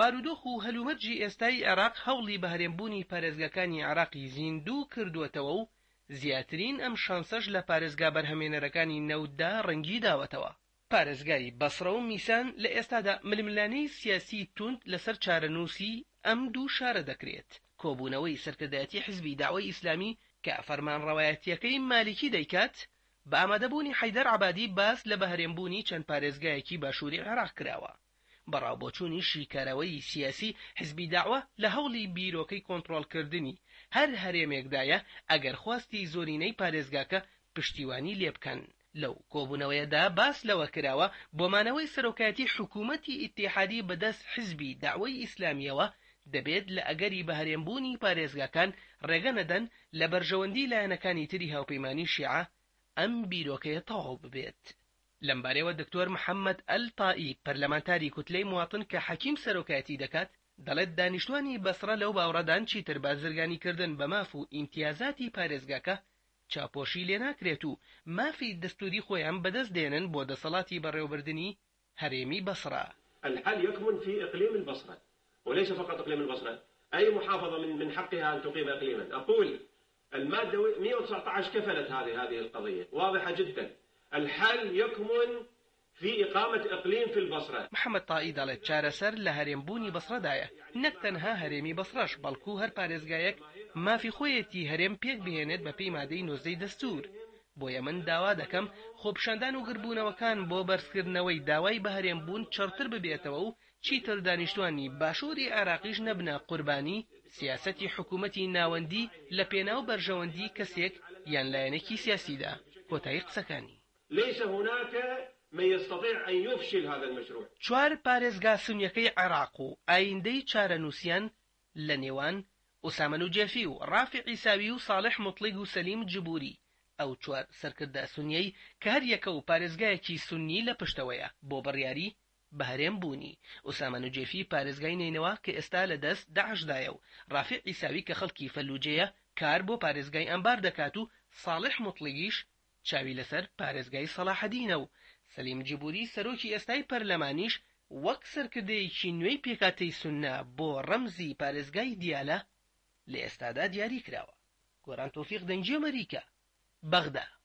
بارودۆخ و هەلومەرجی ئێستای عێراق هەوڵی بە هەرێمبوونی پارێزگاکانی عێراقی زیندوو کردووەتەوە و زیاترین ئەم شانسەش لە پارێزگا بەرهەمێنەرەکانی نەوتدا ڕەنگی داوەتەوە. پارێزگای بەسڕە و میسان لە ئێستادا ململانەی سیاسی توند لەسەر چارەنووسی ئەم دوو شارە دەکرێت. کۆبوونەوەی سەرکردایەتی حزبی داوای ئیسلامی کە فەرمانڕەوایەتیەکەی مالیکی دەیکات بە ئامادەبوونی حەیدەر عەبادی باس لە بەهرێمبوونی چەند پارێزگایەکی باشووری عێراق کراوە. بەڕاوبۆچوونی شیکارەوەی سیاسی حزبی داوە لە هەوڵی بیرۆکەی کۆنتڕۆڵکردنی هەر هەرێمێکدایە ئەگەر خواستی زۆرینەی پارێزگاکە پشتیوانی لێ بکەن. لەو کۆبوونەوەیەدا باس لەوە کراوە بۆمانەوەی سەرۆکایەتی حکوومەتی ئیتیحادی بەدەست حزبی داوای ئیسلامیەوە دەبێت لە ئەگەری بەهرێمبوونی پارێزگاکان ڕێگە نەدەن لە بەرژەوەندی لایەنەکانی تری هاوپەیمانی شیعە ئەم بیرۆکەیە تەواو ببێت. لەمبارەیەوە دکتۆر محەممەد ئەلتائی پەرلەمانتاری کوتلەی مواتن کە حەکیم سەرۆکایەتی دەکات دەڵێت دانیشتوانی بەسڕە لەو باوڕەدان چیتر بازرگانیکردن بە ماف و ئیمتیازاتی پارێزگاکە چاپۆشی لێ ناکرێت و مافی دەستوری خۆیان بەدەست دێنن بۆ دەسەڵاتی بەڕێوەبردننی هەرێمی بەسڕە. الحل يكمن في إقليم البصرة وليس فقط إقليم البصرة. أي محافظة من حقها أن تقيم إقليما. أقول المادة 119 كفلت هذه القضية واضحة جدا. الحل يكمن في إقامة إقليم في البصرة. محمد طائي دەڵێت چارەسەر لە هەرێمبوونی بەسڕەدایە نەک تەنها هەرێمی بەسڕەش بەڵکو هەر پارێزگایەک مافی خۆیەتی هەرێم پێک بهێنێت بە پێی مادەی 19 دەستور. بۆیە من داوا دەکەم خۆپشاندان و گربوونەوەکان بۆ بەرزکردنەوەی داوای بە هەرێمبوون چڕتر ببێتەوە و چیتر دانیشتوانی باشووری عێراقیش نەبنە قوربانی سیاسەتی حکوومەتی ناوەندی لە پێناو بەرژەوەندی کەسێک یان لایەنێکی سیاسیدا. کۆتایی قسەکانی. ليس هناك من يستطيع أن يفشل هذا المشروع. چوار پارێزگا سونیەکەی عێراق و ئایندەی چارەنووسیان لە نێوان ئوسامە نوجێفی و ڕافع عیساوی و ساڵح موطلیق و سەلیم جبوری ئەو چوار سەرکردە سونیەی کە هەر یەکە و پارێزگایەکی سونی لە پشتەوەیە بۆ بڕیاری بە هەرێمبوونی. ئوسامە نوجێفی پارێزگای نینەوە کە ئێستا لە دەست داعشدایە و ڕافع عیساوی کە خەڵکی فەلوجەیە کار بۆ پارێزگای ئەمبار دەکات و ساڵح موطلیقیش چاوی لەسەر پارێزگای سەلاحەدینە و سەلیم جبوری سەرۆکی ئێستای پەرلەمانیش وەک سەرکردەیەکی نوێی پێکاتەی سوننا بۆ ڕەمزی پارێزگای دیالە لە ئێستادا دیاری کراوە. گۆران تۆفیق دەنگی ئەمەریکا بەغدا.